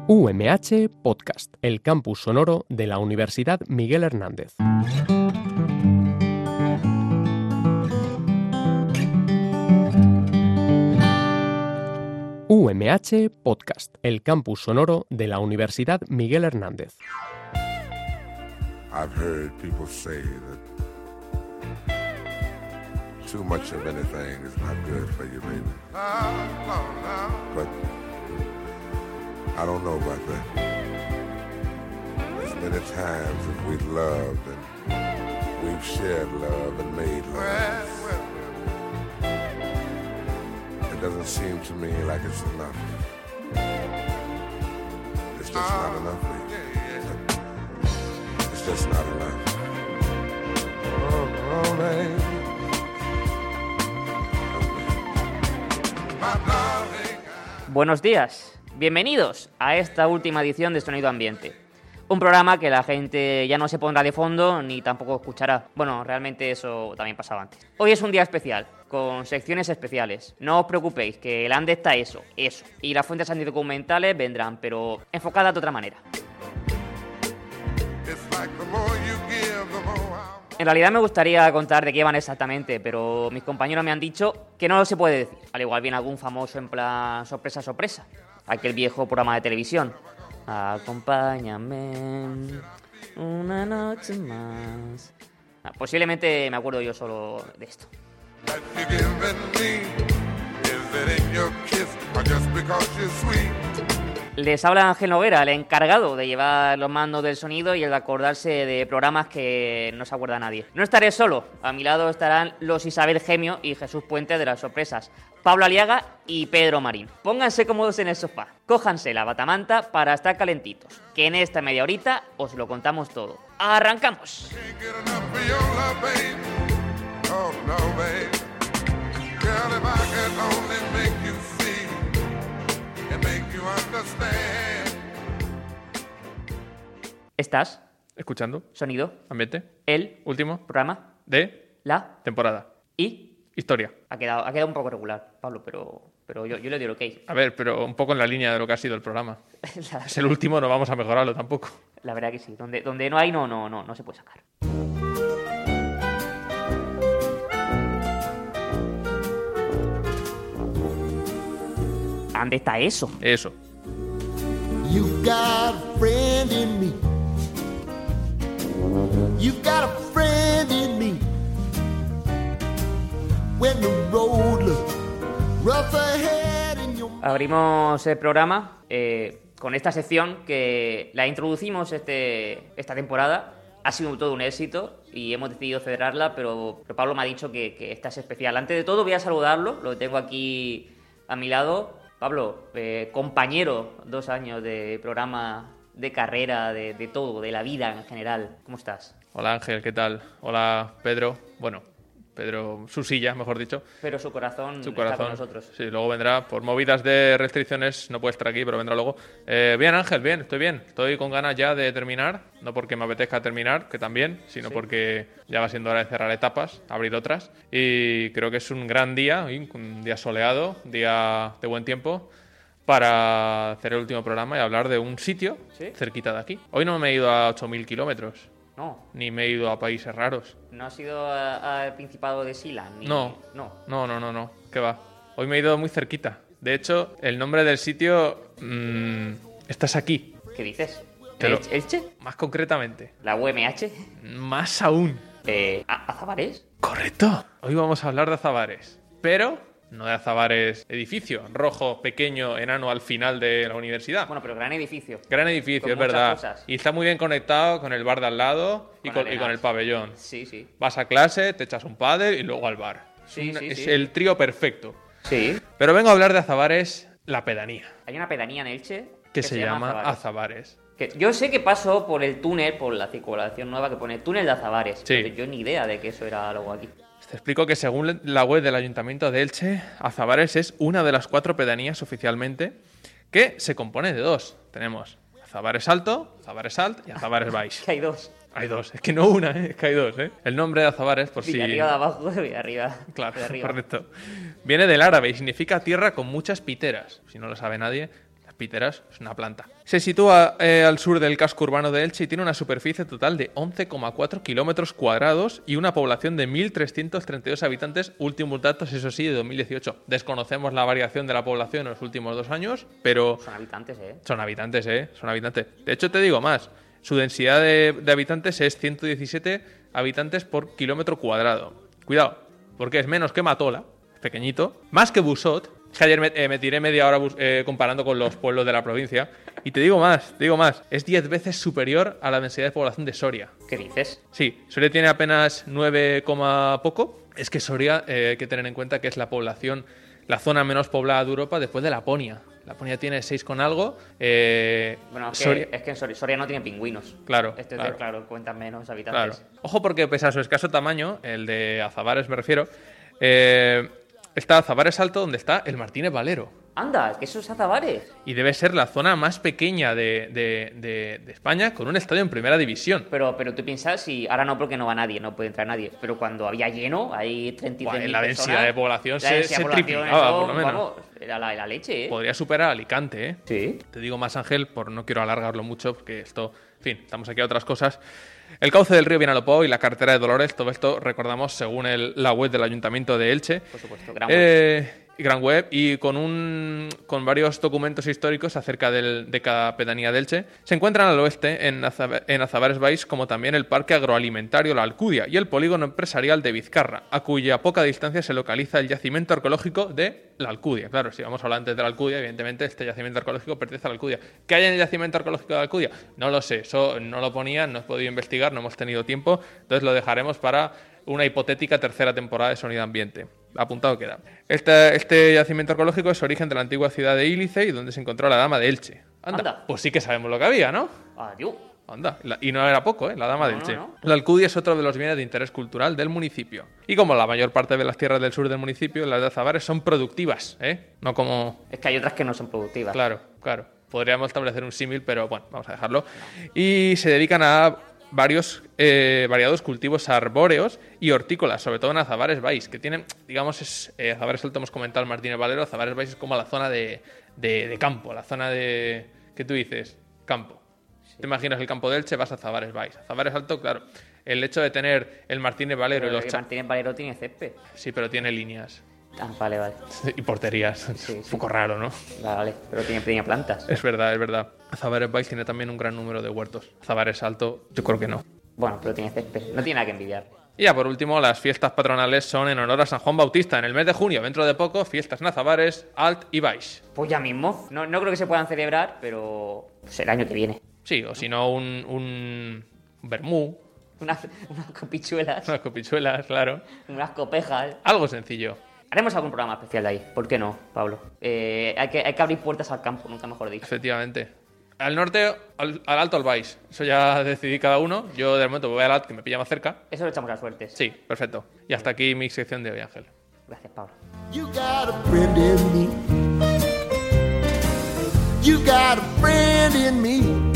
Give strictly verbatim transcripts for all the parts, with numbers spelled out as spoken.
U M H Podcast, el campus sonoro de la Universidad Miguel Hernández. U M H Podcast, el campus sonoro de la Universidad Miguel Hernández. I've heard people say that too much of anything is not good for you, baby. But I don't know about that. As many times as we've loved and we've shared love and made love, it doesn't seem to me like it's enough. It's just not enough, baby. It's just not enough. Oh, oh, baby. Buenos días, bienvenidos a esta última edición de Sonido Ambiente. Un programa que la gente ya no se pondrá de fondo ni tampoco escuchará. Bueno, realmente eso también pasaba antes. Hoy es un día especial, con secciones especiales. No os preocupéis, que el Ande está eso, eso. Y las fuentes antidocumentales vendrán, pero enfocadas de otra manera. En realidad me gustaría contar de qué van exactamente, pero mis compañeros me han dicho que no lo se puede decir. Al igual viene algún famoso en plan sorpresa, sorpresa. Aquel viejo programa de televisión. Acompáñame una noche más. Ah, posiblemente me acuerdo yo solo de esto. Les habla Ángel Noguera, el encargado de llevar los mandos del sonido y el de acordarse de programas que no se acuerda nadie. No estaré solo, a mi lado estarán los Isabel Gemio y Jesús Puente de las sorpresas, Pablo Aliaga y Pedro Marín. Pónganse cómodos en el sofá, cójanse la batamanta para estar calentitos, que en esta media horita os lo contamos todo. ¡Arrancamos! ¿Estás escuchando? Sonido. Ambiente. El Último. programa. De. La. Temporada. Y. Historia. Ha quedado, ha quedado un poco regular, Pablo, pero, pero yo, yo le doy el ok. A ver, pero un poco en la línea de lo que ha sido el programa. la, Es el último, no vamos a mejorarlo tampoco. la verdad que sí. Donde, donde no hay, no, no, no, no se puede sacar. ¿Dónde está eso? Eso. You've got a friend in me. You've got a friend in me. When the road looks rough ahead and you're... Abrimos el programa eh, con esta sección que la introducimos este, esta temporada. Ha sido todo un éxito y hemos decidido celebrarla, pero, pero Pablo me ha dicho que, que esta es especial. Antes de todo voy a saludarlo, lo tengo aquí a mi lado. Pablo, eh, compañero, dos años de programa, de carrera, de, de todo, de la vida en general. ¿Cómo estás? Hola Ángel, ¿qué tal? Hola Pedro. Bueno, Pedro, su silla, mejor dicho. Pero su corazón, Su está corazón. con nosotros. Sí, luego vendrá. Por movidas de restricciones no puede estar aquí, pero vendrá luego. Eh, bien Ángel, bien, estoy bien. Estoy con ganas ya de terminar. No porque me apetezca terminar, que también, sino Sí. porque ya va siendo hora de cerrar etapas, abrir otras. Y creo que es un gran día, un día soleado, un día de buen tiempo, para hacer el último programa y hablar de un sitio ¿Sí? cerquita de aquí. Hoy no me he ido a ocho mil kilómetros, No, ni me he ido a países raros. no has ido a- al Principado de Sila. Ni... No. No. No, no, no, no. ¿Qué va? Hoy me he ido muy cerquita. De hecho, el nombre del sitio... mmm, estás aquí. ¿Qué dices? Te lo- ¿El- ¿Elche? Más concretamente. ¿La U M H? Más aún. Eh, ¿A- ¿Azabares? Correcto. Hoy vamos a hablar de Azabares. Pero no de Azabares edificio. Rojo, pequeño, enano al final de la universidad. Bueno, pero gran edificio. Gran edificio, con es muchas verdad. cosas. Y está muy bien conectado con el bar de al lado y Con con, y arenas. con el pabellón. Sí, sí. Vas a clase, te echas un pádel y luego al bar. Sí, es una- sí, es sí. el trío perfecto. Sí. Pero vengo a hablar de Azabares, la pedanía, Hay una pedanía en Elche que, se, llama Azabares. Azabares. Que yo sé que paso por el túnel, por la circulación nueva que pone túnel de Azabares. Sí. Pero yo ni idea de que eso era algo aquí. Te explico que según la web del Ayuntamiento de Elche, Azabares es una de las cuatro pedanías oficialmente que se compone de dos. Tenemos Azabares Alto, Azabares Alt y Azabares Baix. Que hay dos. Hay dos, es que no una, ¿eh? Es que hay dos, ¿eh? El nombre de Azabares, por si... Villarriba de abajo y Villarriba Claro, de arriba. correcto. Viene del árabe y significa tierra con muchas piteras. Si no lo sabe nadie, las píteras, es una planta. Se sitúa eh, al sur del casco urbano de Elche y tiene una superficie total de once coma cuatro kilómetros cuadrados y una población de mil trescientos treinta y dos habitantes, últimos datos, eso sí, de dos mil dieciocho. Desconocemos la variación de la población en los últimos dos años, pero... Son habitantes, ¿eh? Son habitantes, ¿eh? Son habitantes. De hecho, te digo más, su densidad de, de habitantes es ciento diecisiete habitantes por kilómetro cuadrado. Cuidado, porque es menos que Matola, es pequeñito, más que Busot. Es que ayer me, eh, me tiré media hora bus- eh, comparando con los pueblos de la provincia. Y te digo más, te digo más. Es diez veces superior a la densidad de población de Soria. ¿Qué dices? Sí, Soria tiene apenas nueve, poco. Es que Soria, eh, hay que tener en cuenta que es la población, la zona menos poblada de Europa después de Laponia. Laponia tiene seis con algo. Eh, Bueno, es que, Soria- es que en Soria, Soria no tiene pingüinos. Claro, Este es claro. de, claro, cuentan menos Claro. habitantes. Ojo porque pese a su escaso tamaño, el de Azabares me refiero, eh, está Azabares Alto donde está el Martínez Valero. Anda, es que eso es Azabares. Y debe ser la zona más pequeña de, de- de- de España con un estadio en primera división. Pero, pero tú piensas, si ahora no porque no va nadie, no puede entrar nadie. Pero cuando había lleno, hay treinta y tres Buah, mil la personas, densidad de población la se- densidad se de población, triplicaba, eso, por lo menos. Vamos, era la, la leche, ¿eh? Podría superar a Alicante, ¿eh? Sí. Te digo más, Ángel, por no quiero alargarlo mucho, porque esto, en fin, estamos aquí a otras cosas. El cauce del río Vinalopó y la carretera de Dolores, todo esto recordamos según el- la web del Ayuntamiento de Elche. Por supuesto, gran Eh, y gran web y con un con varios documentos históricos acerca del- de cada pedanía de Elche. Se encuentran al oeste en, Azab- en Azabares Baix como también el Parque Agroalimentario La Alcudia y el Polígono Empresarial de Vizcarra, a cuya poca distancia se localiza el yacimiento arqueológico de La Alcudia. Claro, si vamos a hablar antes de La Alcudia, evidentemente este yacimiento arqueológico pertenece a La Alcudia. ¿Qué hay en el yacimiento arqueológico de La Alcudia? No lo sé, eso no lo ponían, no he podido investigar, no hemos tenido tiempo, entonces lo dejaremos para una hipotética tercera temporada de Sonido Ambiente. Apuntado queda. Este, este yacimiento arqueológico es origen de la antigua ciudad de Ílice y donde se encontró la Dama de Elche. Anda, Anda. pues sí que sabemos lo que había, ¿no? Adiós. Anda, la- y no era poco, ¿eh? La Dama de No, Elche. no, no. La Alcudia es otro de los bienes de interés cultural del municipio. Y como la mayor parte de las tierras del sur del municipio, las de Azabares son productivas, ¿eh? No como... Es que hay otras que no son productivas. Claro, claro. Podríamos establecer un símil, pero bueno, vamos a dejarlo. Y se dedican a varios eh, variados cultivos arbóreos y hortícolas, sobre todo en Azabares Baix, que tienen, digamos, es, eh, Azabares Alto hemos comentado el Martínez Valero, Azabares Baix es como la zona de, de, de campo, la zona de... ¿Qué tú dices? Campo. Te imaginas el campo de Elche, vas a Azabares Baix. Azabares Alto, claro, el hecho de tener el Martínez Valero Pero y los... que cha- Martínez Valero tiene césped. Sí, pero tiene líneas Ah, vale, vale. y porterías. Sí, Un sí. poco raro, ¿no? Vale, pero tiene, tiene plantas. Es verdad, es verdad. Azabares Baix tiene también un gran número de huertos. Azabares Alto, yo creo que no. Bueno, pero tiene césped. No tiene nada que envidiar. Y ya por último, las fiestas patronales son en honor a San Juan Bautista. En el mes de junio, dentro de poco, fiestas en Azabares, Alt y Baix. Pues ya mismo. No, no creo que se puedan celebrar, pero pues el año que viene. Sí, o si no, un, un vermú, Unas, unas copichuelas, unas copichuelas, claro. unas copejas. Algo sencillo. Haremos algún programa especial de ahí. ¿Por qué no, Pablo? Eh, hay, que, hay que abrir puertas al campo, nunca mejor dicho. Efectivamente. Al norte, al, al alto, al Baix. Eso ya decidí cada uno. Yo de momento voy al Alt, que me pilla más cerca. Eso lo echamos a suertes. Sí, perfecto. Y hasta aquí mi sección de hoy, Ángel. Gracias, Pablo. You got a friend in me. You got a friend in me.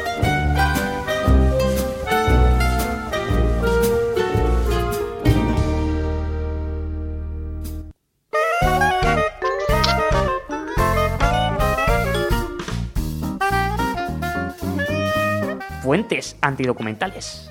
Fuentes antidocumentales.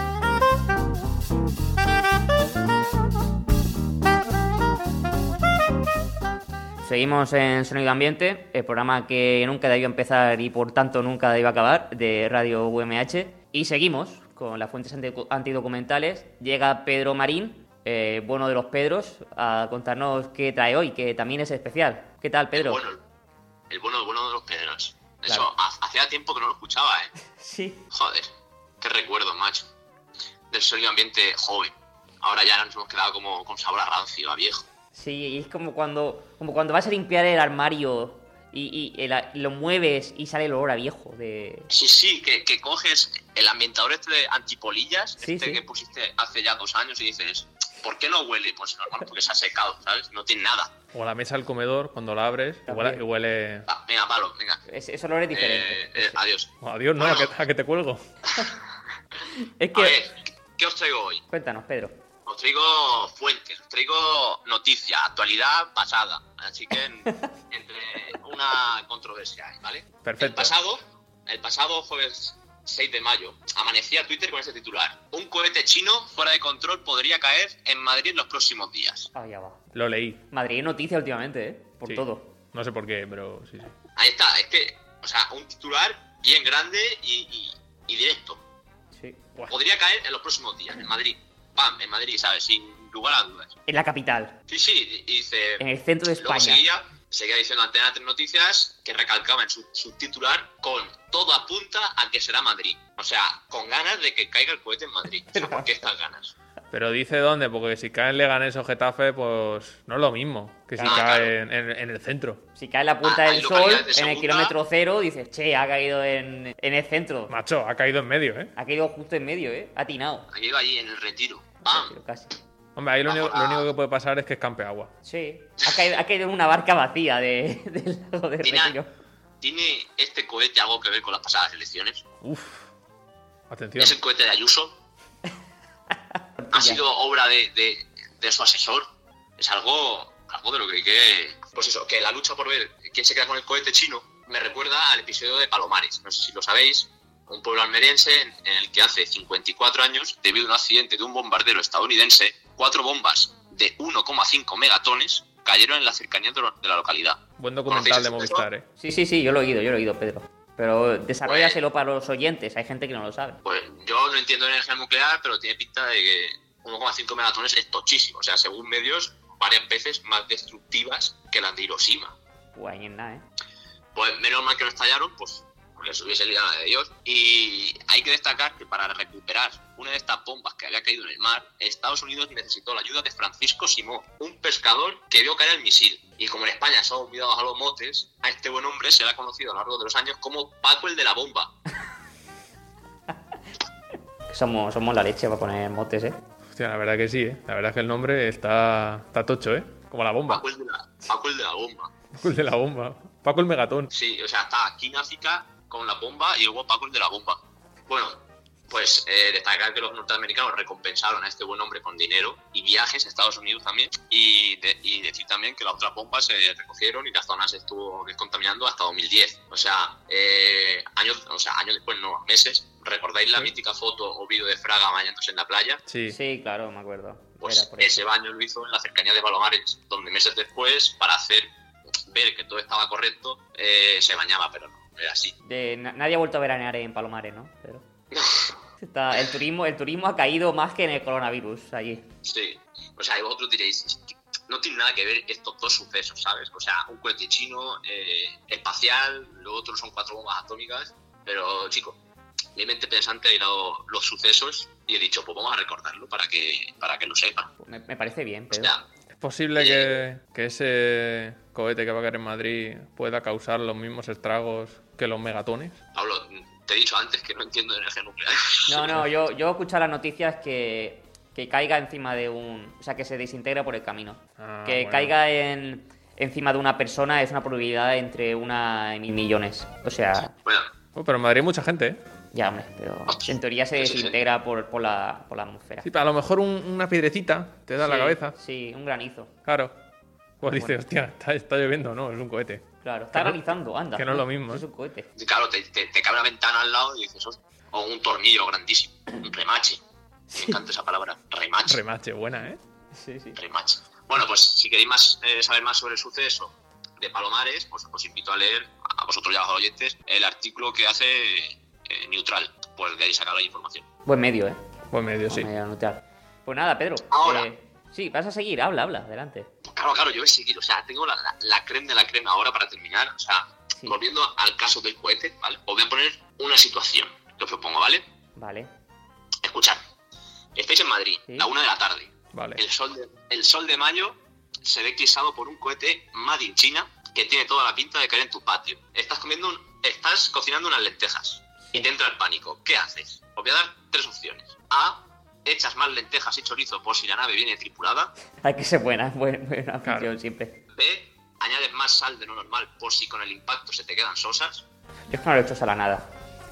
Seguimos en Sonido Ambiente, el programa que nunca debió empezar y por tanto nunca debió acabar, de Radio U M H. Y seguimos con las fuentes anti- antidocumentales. Llega Pedro Marín, eh, bueno de los Pedros, a contarnos qué trae hoy, que también es especial. ¿Qué tal, Pedro? El bueno, el bueno, el bueno de los Pedros. Claro. Eso, ha- hacía tiempo que no lo escuchaba, ¿eh? Sí. Joder, qué recuerdo, macho. Del sonido ambiente joven. Ahora ya nos hemos quedado como con sabor a rancio, a viejo. Sí, y es como cuando, como cuando vas a limpiar el armario y, y el- lo mueves y sale el olor a viejo. De... Sí, sí, que, que coges el ambientador este de antipolillas, Sí, este sí. que pusiste hace ya dos años y dices, ¿por qué no huele? Pues normal, porque se ha secado, ¿sabes? No tiene nada. O la mesa del comedor, cuando la abres, y huele... y huele- Va, venga, palo, venga. Es- ese olor es diferente. Eh, eh, adiós. Oh, adiós, no, Bueno. a que, a que te cuelgo. Es A que... ver, ¿qué os traigo hoy? Cuéntanos, Pedro. Os traigo fuentes, os traigo noticia, actualidad pasada. Así que en- entre una una controversia ahí, ¿vale? Perfecto. El pasado, el pasado jueves seis de mayo, amanecía Twitter con este titular: un cohete chino fuera de control podría caer en Madrid en los próximos días. Ah, ya va. Lo leí. Madrid es noticia últimamente, ¿eh? Por Sí. todo. No sé por qué, pero sí, sí. Ahí está, es que, o sea, un titular bien grande y, y, y directo. Sí. Buah. Podría caer en los próximos días, en Madrid. Pam, en Madrid, ¿sabes? Sin lugar a dudas. En la capital. Sí, sí, y dice... En el centro de Luego España. seguía, seguía diciendo Antena tres Noticias que recalcaba en su, su titular con todo apunta a que será Madrid. O sea, con ganas de que caiga el cohete en Madrid. O sea, ¿por qué estas ganas? Pero dice dónde, porque si cae en Leganés o Getafe, pues no es lo mismo que si Ah, cae claro. en, en- en el centro. Si cae en la Puerta Ah, del hay Sol, localidades de en el segunda. kilómetro cero, dices, che, ha caído en, en el centro. Macho, ha caído en medio, ¿eh? Ha caído justo en medio, ¿eh? Ha atinado. Ha ido ahí en el Retiro. ¡Pam! Pero casi. Hombre, ahí lo único, Bajo lo la- único que puede pasar es que escampe agua. Sí. Ha caído, ha caído en una barca vacía de, del lago de Tiene- Retiro. ¿Tiene este cohete algo que ver con las pasadas elecciones? Uf. Atención. ¿Es el cohete de Ayuso? ¿Ha sido obra de, de, de su asesor? Es algo, algo de lo que hay que... Pues eso, que la lucha por ver quién se queda con el cohete chino me recuerda al episodio de Palomares. No sé si lo sabéis, un pueblo almeriense en, en el que hace cincuenta y cuatro años, debido a un accidente de un bombardero estadounidense, cuatro bombas de uno coma cinco megatones cayeron en las cercanías de, lo- de la localidad. Buen documental de ¿Conocéis Movistar, ¿eh? Sí, sí, sí, yo lo he oído, yo lo he oído, Pedro. Pero desarrollaselo para los oyentes, hay gente que no lo sabe. Pues yo no entiendo de energía nuclear, pero tiene pinta de que uno coma cinco megatones es tochísimo. O sea, según medios, varias veces más destructivas que las de Hiroshima. Pues ahí en nada, ¿eh? Pues menos mal que no estallaron, pues les hubiese liado la de Dios. Y hay que destacar que para recuperar una de estas bombas que había caído en el mar, Estados Unidos necesitó la ayuda de Francisco Simó, un pescador que vio caer el misil. Y como en España somos cuidados a los motes, a este buen hombre se le ha conocido a lo largo de los años como Paco el de la bomba. Somos, somos la leche para poner motes, ¿eh? Hostia, la verdad que sí, ¿eh? La verdad es que el nombre está, está tocho, ¿eh? Como la bomba. Paco el de la, Paco el de la bomba. Paco el de la bomba. Paco el megatón. Sí, o sea, está aquí Náfica con la bomba y luego Paco el de la bomba. Bueno, pues eh, destacar que los norteamericanos recompensaron a este buen hombre con dinero y viajes a Estados Unidos también. Y, de- y decir también que las otras bombas se recogieron y la zona se estuvo descontaminando hasta dos mil diez. O sea, eh, años, o sea, años después, no, meses. ¿Recordáis la Sí. mítica foto o vídeo de Fraga bañándose en la playa? Sí. Sí, claro, me acuerdo. Pues Era por eso. ese baño lo hizo en la cercanía de Palomares, donde meses después, para hacer ver que todo estaba correcto, eh, se bañaba, pero no, no era así. De- na- nadie ha vuelto a veranear en Palomares, ¿no? Pero... Está, el, turismo, el turismo ha caído más que en el coronavirus allí. Sí, o sea, y vosotros diréis, "Es que no tiene nada que ver estos dos sucesos, ¿sabes? O sea, un cohete chino, eh, espacial, lo otro son cuatro bombas atómicas, pero, chico, mi mente pensante ha mirado los sucesos y he dicho, pues vamos a recordarlo para que, para que lo sepan. Me, me parece bien, O pero... sea, ¿Es posible que, que ese cohete que va a caer en Madrid pueda causar los mismos estragos que los megatones? Pablo, te he dicho antes que no entiendo de energía nuclear. No, no, yo, yo he escuchado las noticias que, que caiga encima de un... O sea, que se desintegra por el camino. Ah, que bueno. caiga en, encima de una persona es una probabilidad entre una y mil millones. O sea, Bueno, Oh, pero en Madrid hay mucha gente, ¿eh? ya, hombre, pero en teoría se Sí, sí, sí. desintegra por, por, la, por la atmósfera. Sí, pero a lo mejor un- una piedrecita te da en la Sí, cabeza. Sí, un granizo. Claro. Pues dices, Bueno. hostia, está, está lloviendo, ¿no? Es un cohete. Claro, está Que no- granizando, anda. que no es lo mismo, Es ¿eh? un cohete. claro, te, te, te cabe una ventana al lado y dices, "Hostia", o un tornillo grandísimo, un remache. Me encanta esa palabra, remache. Remache, buena, ¿eh? Sí, sí. Remache. Bueno, pues si queréis más, eh, saber más sobre el suceso de Palomares, pues os invito a leer, a vosotros ya los oyentes, el artículo que hace eh, Neutral. Pues de ahí sacar la información. Buen medio, ¿eh? Buen medio, sí. Buen medio neutral. Pues nada, Pedro. Ahora. eh, sí, vas a seguir, habla, habla, adelante. Claro, claro, yo voy a seguir, o sea, tengo la, la, la creme de la crema ahora para terminar, o sea, Sí. volviendo al caso del cohete, ¿vale? Os voy a poner una situación que os propongo, ¿vale? Vale. Escuchad, estáis en Madrid, Sí. la una de la tarde, Vale. el sol de, el sol de mayo se ve eclipsado por un cohete Made in China que tiene toda la pinta de caer en tu patio. Estás comiendo, un- estás cocinando unas lentejas y te entra el pánico. ¿Qué haces? Os voy a dar tres opciones. A, echas más lentejas y chorizo por si la nave viene tripulada. Hay que ser buena, buena, buena afición Claro. siempre. B, añades más sal de lo normal por si con el impacto se te quedan sosas. Yo es que no lo he hecho sal a nada.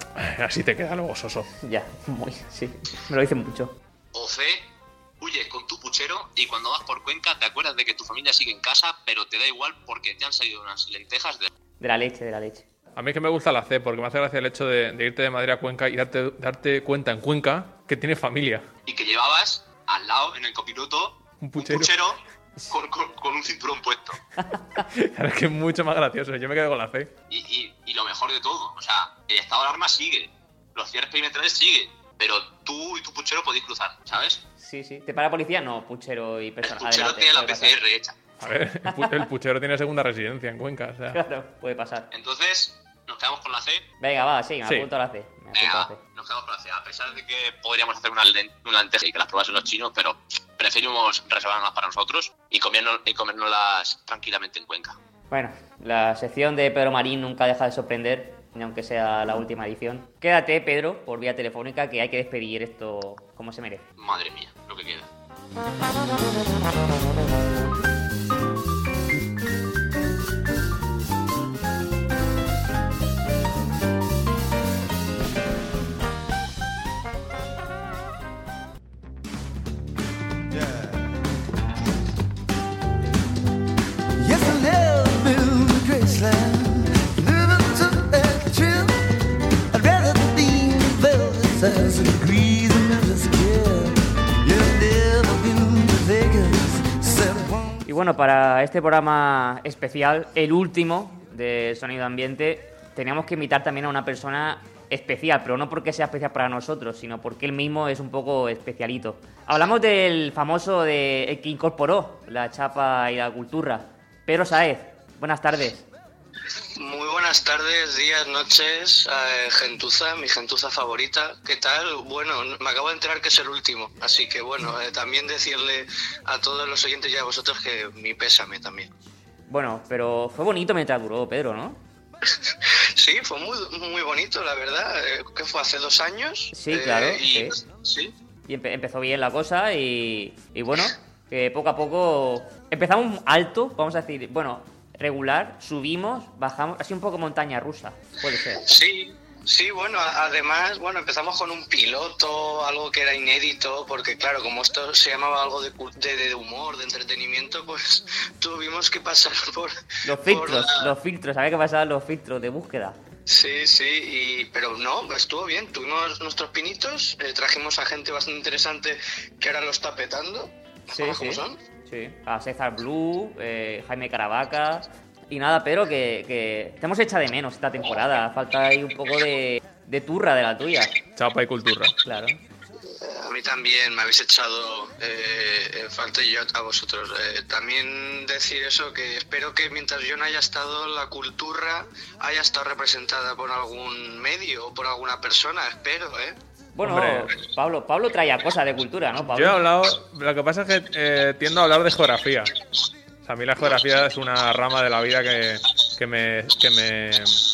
Así te queda luego soso. Ya, muy, sí. Me lo dicen mucho. O C, huyes con tu puchero y cuando vas por Cuenca te acuerdas de que tu familia sigue en casa, pero te da igual porque te han salido unas lentejas de... De la leche, de la leche. A mí es que me gusta la C, porque me hace gracia el hecho de, de irte de Madrid a Cuenca y darte, darte cuenta en Cuenca que tienes familia. Y que llevabas al lado, en el copiloto, Un puchero. un puchero con, con, con un cinturón puesto. Claro, es que es mucho más gracioso. Yo me quedo con la C. Y, y, y lo mejor de todo, o sea, el estado de alarma sigue, los cierres perimetrales siguen, pero tú y tu puchero podéis cruzar, ¿sabes? Sí, sí. ¿Te para la policía? No, puchero y El persona. puchero Adelante, tiene la puede P C R hecha. A ver, el, pu- el puchero tiene segunda residencia en Cuenca, o sea... pasar. Claro, puede pasar. Entonces, nos quedamos con la C. Venga, va, sí, me Sí. apunto a la C. Me apunto a Venga, la C. nos quedamos con la C. A pesar de que podríamos hacer una, len- una lenteja y que las probasen los chinos, pero preferimos reservarlas para nosotros y comernos, y comérnoslas tranquilamente en Cuenca. Bueno, la sección de Pedro Marín nunca deja de sorprender, ni aunque sea la última edición. Quédate, Pedro, por vía telefónica, que hay que despedir esto como se merece. Madre mía, lo que queda. Yes, I live in Graceland, living to that trip. I'd rather be velvet as a greasy Memphis kid. You've never been to Vegas, said one. Y bueno, para este programa especial, el último de Sonido Ambiente, teníamos que invitar también a una persona especial, pero no porque sea especial para nosotros, sino porque él mismo es un poco especialito. Hablamos del famoso de el que incorporó la chapa y la cultura, Pedro Sáez. Buenas tardes. Muy buenas tardes, días, noches, eh, gentuza, mi gentuza favorita. ¿Qué tal? Bueno, me acabo de enterar que es el último, así que bueno, eh, también decirle a todos los oyentes y a vosotros que mi pésame también. Bueno, pero fue bonito mientras duró, Pedro, ¿no? Sí, fue muy muy bonito, la verdad. Eh, que fue hace dos años. Sí, claro, Eh, y, sí. sí. Y empe- empezó bien la cosa y, y bueno, que poco a poco empezamos alto, vamos a decir, bueno, regular, subimos, bajamos, así un poco montaña rusa, puede ser. Sí, sí, bueno, a- además, bueno, empezamos con un piloto, algo que era inédito, porque claro, como esto se llamaba algo de, cu- de, de humor, de entretenimiento, pues tuvimos que pasar por... Los por filtros, la- los filtros, ¿sabes qué pasaban los filtros de búsqueda? Sí, sí, y, pero no, estuvo bien, tuvimos nuestros pinitos, eh, trajimos a gente bastante interesante que ahora lo está petando, las Sí, cosas sí, como son. sí. A César Blue, eh, Jaime Caravaca y nada, pero que, que te hemos echado de menos esta temporada, falta ahí un poco de, de turra de la tuya, Chapa y cultura. claro. A mí también me habéis echado eh, en falta y yo a vosotros. Eh, también decir eso, que espero que mientras yo no haya estado, la cultura haya estado representada por algún medio o por alguna persona, espero, ¿eh? Bueno, Hombre. Pablo, Pablo traía cosas de cultura, ¿no, Pablo? Yo he hablado... Lo que pasa es que eh, tiendo a hablar de geografía. O sea, a mí la geografía es una rama de la vida que, que me... Que me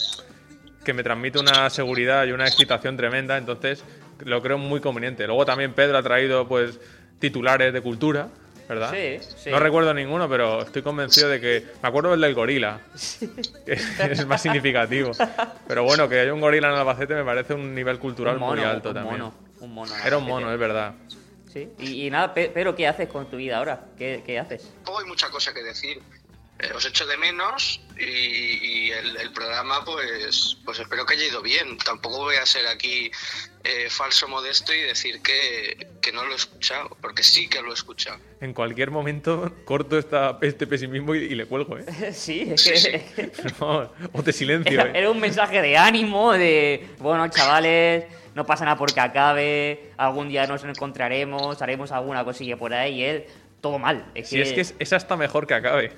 que me transmite una seguridad y una excitación tremenda, entonces lo creo muy conveniente. Luego también Pedro ha traído pues titulares de cultura, ¿verdad? Sí, sí. No recuerdo ninguno, pero estoy convencido de que... Me acuerdo del del gorila, que es el más significativo. Pero bueno, que haya un gorila en Albacete me parece un nivel cultural Un mono, muy alto un también. mono, un mono. Era un mono, es verdad. Sí, y, y nada, Pe- Pedro, ¿qué haces con tu vida ahora? ¿Qué, qué haces? Tampoco hay mucha cosa que decir. Eh, os echo de menos y, y el, el programa pues pues espero que haya ido bien. Tampoco voy a ser aquí eh, falso modesto y decir que, que no lo he escuchado, porque sí que lo he escuchado. En cualquier momento corto esta, este pesimismo y, y le cuelgo, ¿eh? Sí, es que, Sí, sí. es que Vamos, o te silencio, era, ¿eh? era un mensaje de ánimo, de, bueno, chavales, no pasa nada porque acabe, algún día nos encontraremos, haremos alguna cosilla por ahí, y él, todo mal. Es Si que, es que es, es hasta mejor que acabe.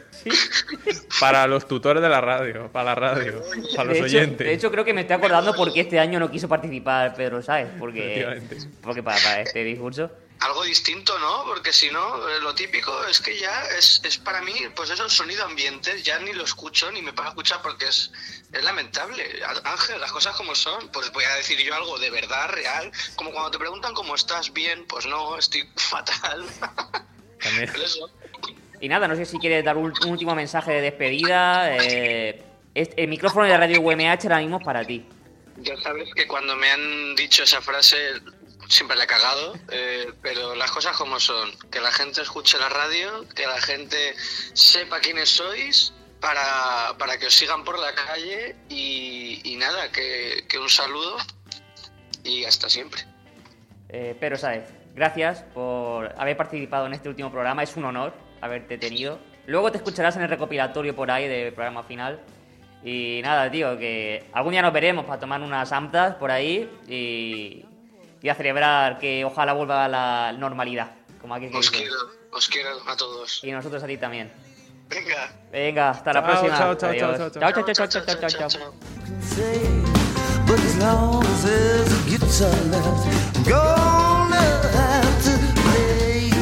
Para los tutores de la radio, para la radio, para los de hecho, oyentes. de hecho, creo que me estoy acordando porque este año no quiso participar Pedro Sáez, porque, Efectivamente. porque para, para este discurso. Algo distinto, ¿no? Porque si no, eh, lo típico es que ya es, es para mí, pues eso, el sonido ambiente, ya ni lo escucho, ni me paro a escuchar porque es, es lamentable. Á- Ángel, las cosas como son, pues voy a decir yo algo de verdad, real, como cuando te preguntan cómo estás, bien, pues no, estoy fatal. También. Pero eso. Y nada, no sé si quieres dar un, un último mensaje de despedida. Eh, este- el micrófono de Radio U M H ahora mismo es para ti. Ya sabes que cuando me han dicho esa frase siempre la he cagado, eh, pero las cosas como son, que la gente escuche la radio, que la gente sepa quiénes sois para, para que os sigan por la calle y, y nada, que, que un saludo y hasta siempre. Eh, Pedro Sáez, gracias por haber participado en este último programa, es un honor haberte tenido. Luego te escucharás en el recopilatorio por ahí del programa final. Y nada, tío, que algún día nos veremos para tomar unas amtas por ahí y, y a celebrar que ojalá vuelva a la normalidad, como aquí se Os dice. quiero, os quiero a todos. Y nosotros a ti también. Venga. Venga, hasta la Chao, próxima. chao, chao, Adiós. chao, chao, chao, chao, chao, chao, chao, chao, chao. say, but as long as there's a guitar left, I'm gonna have to play.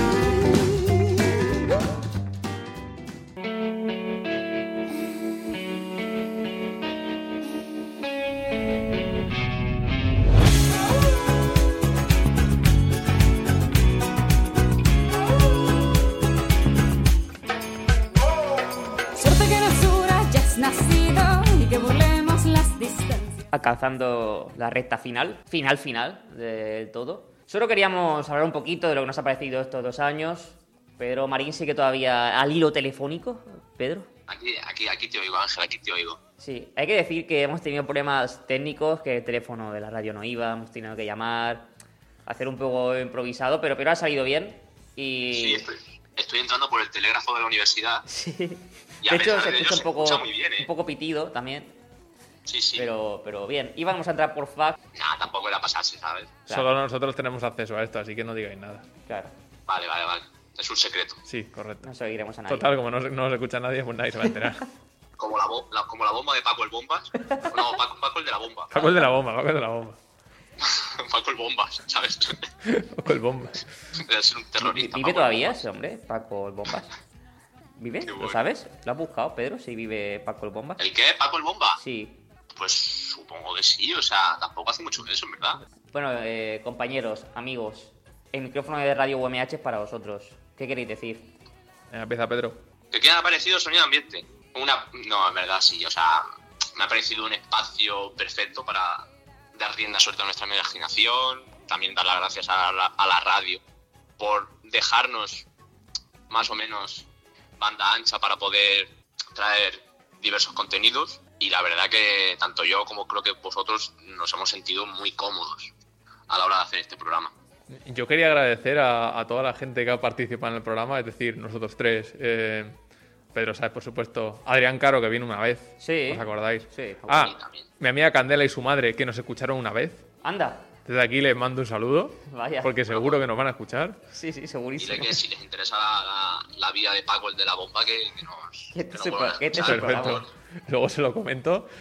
Suerte que en Sura ya has nacido y que burlemos las distancias. Alcanzando la recta final, final final de todo. Solo queríamos hablar un poquito de lo que nos ha parecido estos dos años. Pedro Marín sigue todavía al hilo telefónico. Pedro. Aquí, aquí, aquí te oigo, Ángel, aquí te oigo. Sí, hay que decir que hemos tenido problemas técnicos, que el teléfono de la radio no iba, hemos tenido que llamar, hacer un poco improvisado, pero, pero ha salido bien. Y... Sí, estoy, estoy entrando por el telégrafo de la universidad. Sí. Y a De hecho, pesar se de ello escucha un se poco, escucha muy bien, ¿eh? un poco pitido también, Sí, sí. pero, pero bien. Íbamos a entrar por fax. Nada, tampoco era pasarse, ¿sabes? Claro. Solo nosotros tenemos acceso a esto, así que no digáis nada. Claro, Vale, vale, vale. Es un secreto. Sí, correcto. no seguiremos a nadie. Total, como no, se- no se escucha nadie, pues nadie se va a enterar. Como la, bo- la- como la bomba de Paco el Bombas. No, Paco, Paco el de la bomba. Paco el de la bomba, Paco el de la bomba. Paco el Bombas, ¿sabes? Paco el bomba. Debe ser un terrorista. ¿Vive Paco el todavía Bombas. ese hombre, Paco el Bombas? ¿Vive? Qué ¿Lo bueno. sabes? ¿Lo has buscado, Pedro? Si vive Paco el Bombas. ¿El qué? ¿Paco el Bomba? Sí. Pues supongo que sí, o sea, tampoco hace mucho de eso, en verdad. Bueno, eh, compañeros, amigos, el micrófono de Radio U M H es para vosotros. ¿Qué queréis decir? Venga, empieza Pedro. ¿Qué qué me ha parecido Sonido Ambiente? Una... No, en verdad sí, o sea, me ha parecido un espacio perfecto para dar rienda suelta a nuestra imaginación, también dar las gracias a la, a la radio por dejarnos más o menos banda ancha para poder traer diversos contenidos, y la verdad que tanto yo como creo que vosotros nos hemos sentido muy cómodos a la hora de hacer este programa. Yo quería agradecer a, a toda la gente que ha participado en el programa, es decir, nosotros tres, eh, Pedro Sáez, por supuesto, Adrián Caro, que vino una vez, Sí. ¿os acordáis? Sí. Ah, también. mi amiga Candela y su madre, que nos escucharon una vez. Anda. Desde aquí les mando un saludo, Vaya. porque seguro que nos van a escuchar. Sí, sí, segurísimo. Dile que si les interesa la, la, la vida de Paco, el de la bomba, que, que nos, Que que te nos sepa- vuelvan a que te escuchar, sepa, por vamos. favor. Luego se lo comento.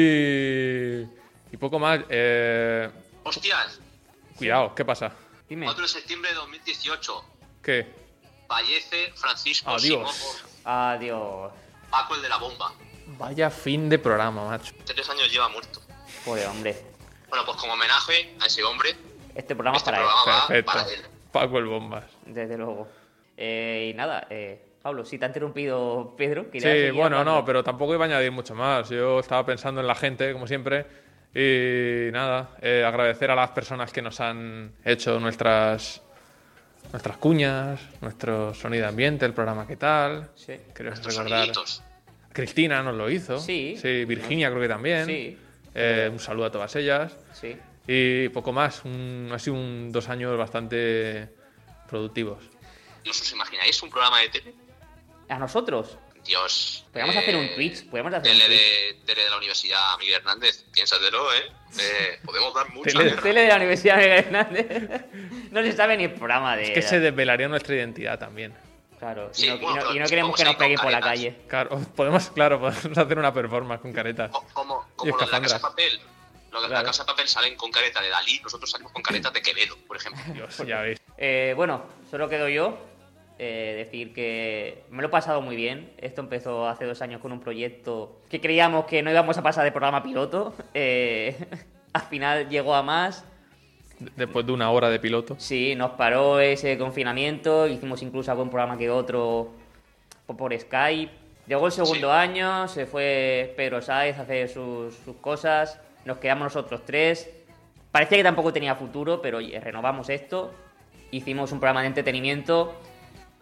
Y, y poco más. Eh, Hostias, cuidado, ¿qué pasa? Dime. cuatro de septiembre de dos mil dieciocho, ¿Qué? fallece Francisco Adiós. Simón, Adiós. Paco, el de la bomba. Vaya fin de programa, macho. Tres años lleva muerto. Joder, hombre. Bueno, pues como homenaje a ese hombre, Este programa es este para él, programa va Perfecto. para él. Paco el Bombas. desde luego. Eh, y nada, eh, Pablo, si te ha interrumpido Pedro, querías Sí, seguir bueno, hablando. no, pero tampoco iba a añadir mucho más. Yo estaba pensando en la gente, como siempre. Y nada, eh, agradecer a las personas que nos han hecho nuestras nuestras cuñas, nuestro sonido ambiente, el programa ¿Qué tal? Sí. Quiero Nuestros recordar. soniditos. Cristina nos lo hizo. Sí. Sí, Virginia creo que también. Sí. Eh, un saludo a todas ellas. Sí. Y poco más. Un, ha sido un, dos años bastante productivos. ¿No os imagináis un programa de tele? ¿A nosotros? Dios. Podríamos hacer un Twitch, podríamos hacer tele un Twitch. de, tele de la Universidad Miguel Hernández, piénsatelo, ¿eh? eh podemos dar mucha Tele- guerra. Tele de la Universidad de Hernández. No se sabe ni el programa de... Es que se desvelaría nuestra identidad también. Claro, y Sí, no, y bueno, no- y no pero queremos vamos que a nos ir con peguen por la caretas. calle. Claro, podemos, claro, podemos hacer una performance con caretas. Co- Como, Y como lo de la escafandras. Casa de Papel. Lo de Claro. la Casa de Papel salen con careta de Dalí, nosotros salimos con careta de Quevedo, por ejemplo. Dios, ya veis. Eh, bueno, solo quedo yo. Eh, decir que me lo he pasado muy bien. Esto empezó hace dos años con un proyecto que creíamos que no íbamos a pasar de programa piloto. Eh, al final llegó a más. Después de una hora de piloto. Sí, nos paró ese confinamiento. Hicimos incluso algún programa que otro por, por Skype. Llegó el segundo Sí. año, se fue Pedro Sáez a hacer sus, sus cosas. Nos quedamos nosotros tres. Parecía que tampoco tenía futuro, pero oye, renovamos esto. Hicimos un programa de entretenimiento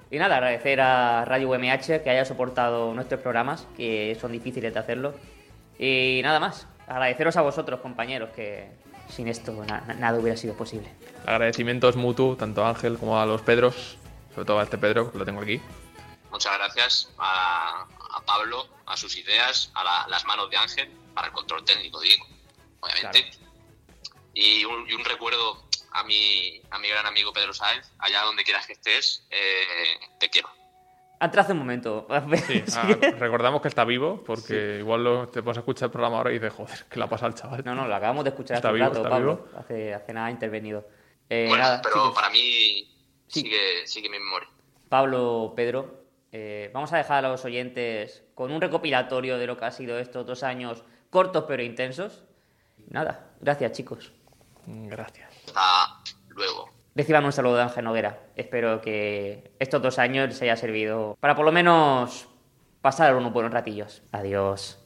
Y nada, agradecer a Radio U M H que haya soportado nuestros programas, que son difíciles de hacerlo. Y nada más, agradeceros a vosotros, compañeros, que sin esto na- nada hubiera sido posible. Agradecimientos mutuos, tanto a Ángel como a los Pedros, sobre todo a este Pedro, que lo tengo aquí. Muchas gracias a, a Pablo, a sus ideas, a la- las manos de Ángel, para el control técnico, digo, obviamente. Claro. Y, un, y un recuerdo a mi, a mi gran amigo Pedro Sáenz, allá donde quieras que estés, eh, te quiero. Antes hace un momento. Sí, Sí. ah, recordamos que está vivo, porque igual lo, te pones a escuchar el programa ahora y dices, joder, ¿qué le ha pasado al chaval? No, no, lo acabamos de escuchar Está hace un vivo, rato, está Pablo. vivo. Hace, hace nada ha intervenido. Eh, bueno, nada, pero chicos, para mí Sí. sigue, sigue mi memoria. Pablo, Pedro, eh, vamos a dejar a los oyentes con un recopilatorio de lo que ha sido estos dos años cortos pero intensos. Nada, gracias, chicos. Gracias. Hasta luego. Reciban un saludo de Ángel Noguera. Espero que estos dos años les haya servido para por lo menos pasar unos buenos ratillos. Adiós.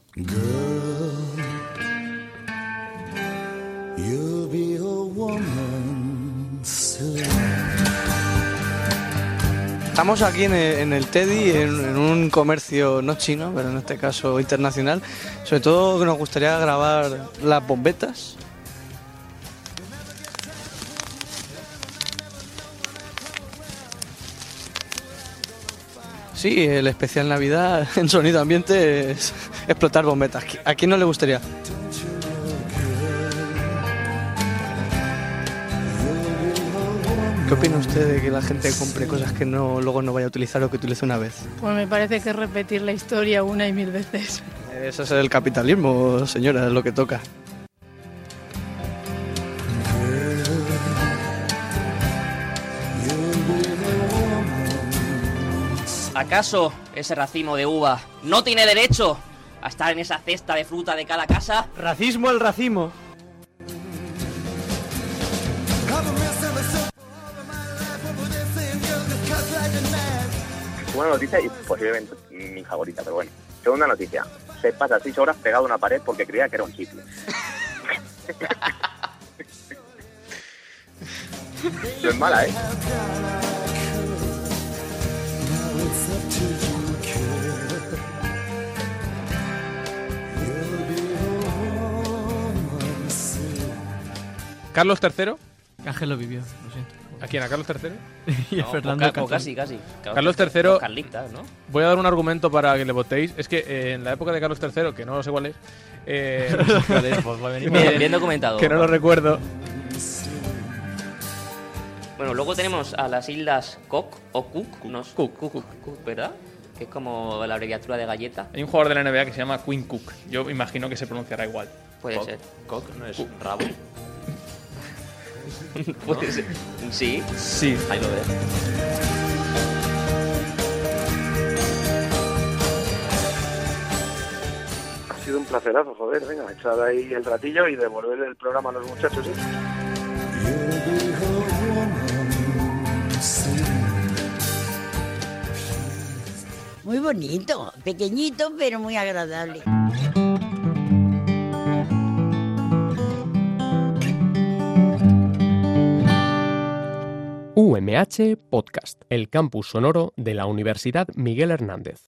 You'll be a woman soon. Estamos aquí en el, en el Teddy, en, en un comercio no chino, pero en este caso internacional. Sobre todo que nos gustaría grabar las bombetas. Sí, el especial Navidad en sonido ambiente es explotar bombetas. ¿A quién no le gustaría? ¿Qué opina usted de que la gente compre cosas que no luego no vaya a utilizar o que utilice una vez? Pues me parece que es repetir la historia una y mil veces. Eso es el capitalismo, señora, es lo que toca. ¿Acaso ese racimo de uva no tiene derecho a estar en esa cesta de fruta de cada casa? Racismo al racimo. Buena noticia y posiblemente mi favorita, pero bueno. Segunda noticia. Se pasa seis horas pegado a una pared porque creía que era un chicle. No es mala, ¿eh? ¿Carlos tercero? Ángel lo vivió, lo siento. ¿A quién? ¿A Carlos tercero? Y a No, Fernando o ca- o Catón. casi, casi. Carlos tercero, Los Carlitas, ¿no? voy a dar un argumento para que le votéis. Es que eh, en la época de Carlos tercero, que no sé cuál es, eh, Joder, pues va a venir. Bien, bien documentado. que no lo recuerdo. Bueno, luego tenemos a las islas Cook o Cook, no sé, Cook, Cook, Cook, ¿verdad? Que es como la abreviatura de galleta. Hay un jugador de la N B A que se llama Quinn Cook. Yo imagino que se pronunciará igual. Puede Cock. ser. Cock no es rabo. Puede ser. Sí. Sí. Ahí lo ves. Ha sido un placerazo, joder. Venga, echar ahí el ratillo y devolver el programa a los muchachos. ¿eh? Muy bonito, pequeñito pero muy agradable. U M H Podcast, el campus sonoro de la Universidad Miguel Hernández.